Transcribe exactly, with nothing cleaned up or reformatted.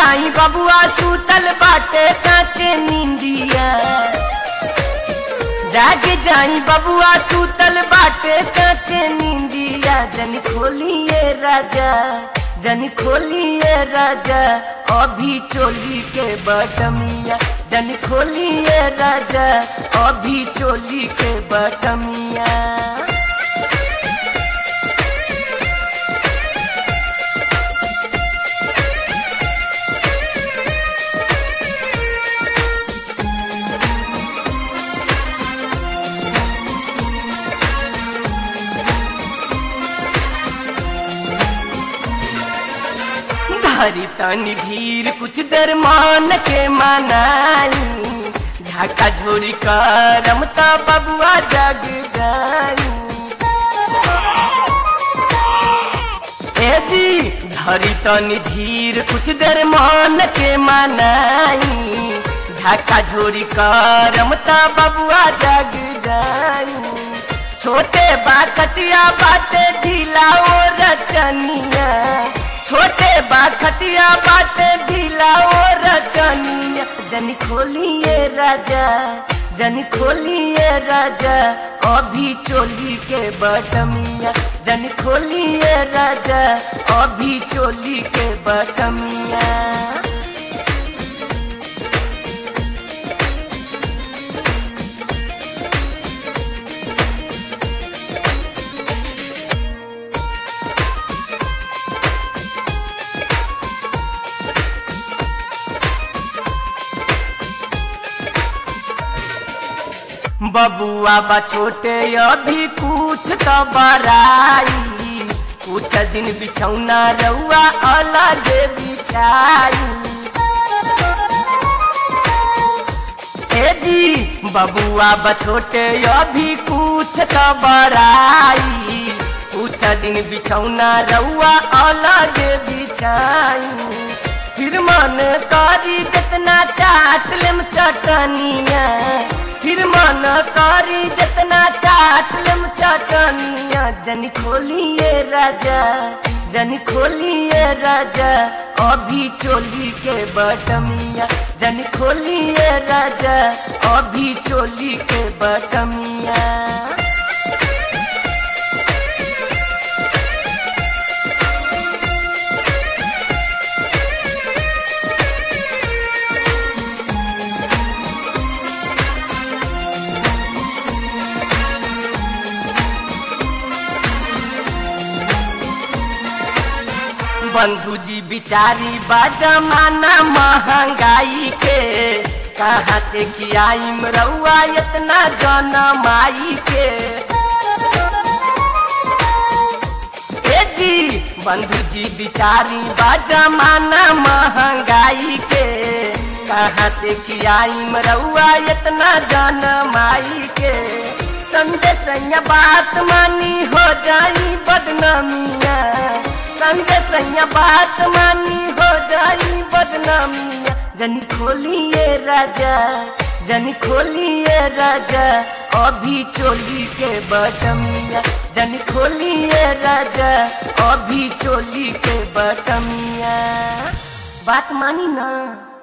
जाई बबुआ सूतल बाटे काचे नींदिया, जाग जाई बबुआ सूतल बाटे काचे नींदिया। जन खोलिए राजा, जन खोलिए राजा अभी चोली के बटमिया, जन खोलिए राजा अभी चोली के बटमिया। हरी तनी धीर कुछ देर मान के मनाई, झाका झोरी करमता बबुआ जग जाई। ए जी धरी तनी धीर कुछ देर मान के मनाई, झाका झोरी करमता बबुआ जग जाई। छोटे बाखतिया बाटे ढीला ओ रचनिया, छोटे बाखतिया बाटे ढीला ओ रचनिया। जन खोलिए राजा, जन खोलिए राजा अभी चोली के बटमिया, जन खोलिए राजा अभी चोली के बटमिया। बबुआ बा छोटे अभी कुछ तो बराई, कुछ दिन बिछौना रउआ अलग बिछाई। ए जी बबुआ बा छोटे अभी कुछ तो बराई, कुछ दिन बिछौना रउआ अलग बिछाई। फिर मन करी जितना चाट लेम चटनिया, फिर मन करी जितना चाट लेम चटनिया। जन खोलिए राजा, जन खोलिए राजा अभी चोली के बटमिया, जन खोलिए राजा अभी चोली के बटमिया। बंधु जी बिचारी बा जमाना महंगाई के, कहाँ से खियाई रउआ इतना जनमाई के। ए जी बंधु जी बिचारी बा जमाना महंगाई के, कहाँ से खियाई रउआ इतना जनमाई के। समझे सैया बात मानी हो जाई बदनामिया, समझे सैया बात मानी हो जाई बदनामिया। जन खोलिए राजा, जन खोलिए राजा अभी चोली के बटमिया, जन खोलिए राजा अभी चोली के बटमिया। बात मानी ना।